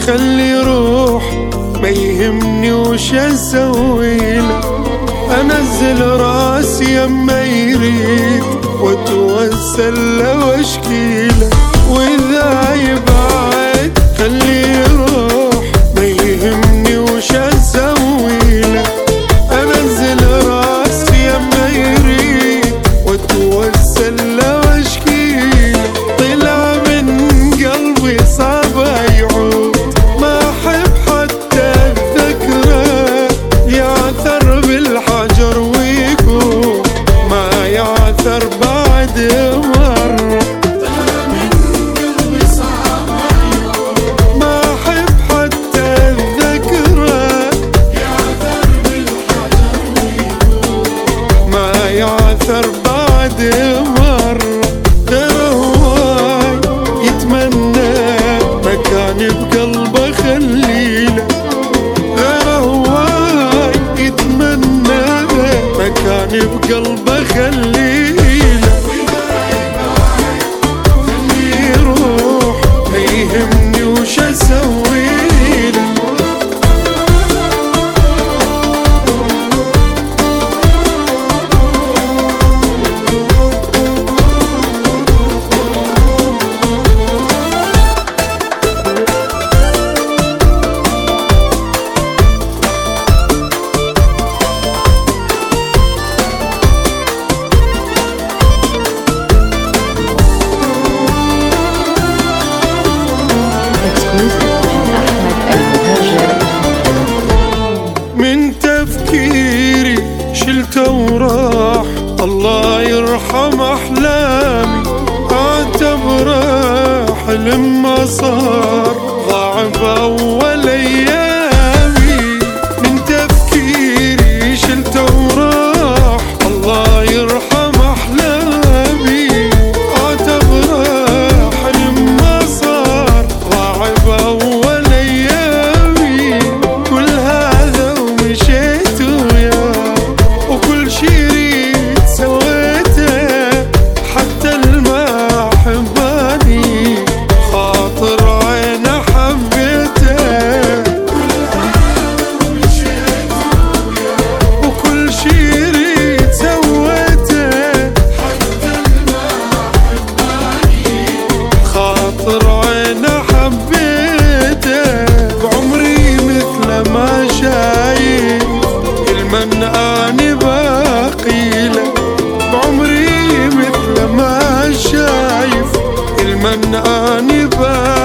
خلي يروح ما يهمني وش اسويله. انزل راسي يما يريد واتوسل له واشكيله. واذا يبعد خلي يروح ما يهمني وش اسويله. انزل راسي يما يريد واتوسل له واشكيله. طلع من قلبي صعب يعود ما احب حتى الذكرى. يعثر بالحجر ويكون ما يعثر بعد مرة. طلع من قلبي صعب يعود ما احب حتى الذكرى. يعثر بالحجر ويكون ما يعثر بعد مرة. يتمنى مكان بقلبه خليله. غيره هواي يتمنى مكان بقلبه خليله. خليه يروح ما يهمني وش اسويله. من تفكيري شلته وراح الله يرحم أحلامي. اعتبره حلم ما صار ضاع بأول أيامي. من تفكيري شلته وراح الله يرحم أحلامي. اعتبره حلم ما صار ضاع بأول أيامي. كل هذا ومشيت وياه وكل شي ريت سويته. حتى الما حباني خاطر عينه حبيته. وكل شي ريت سويته. حتى الما حباني خاطر عينه حبيته. بعمري مثل ما شايف المن اني باقيله. بعمري مثل ما شايف المن اني باقيله.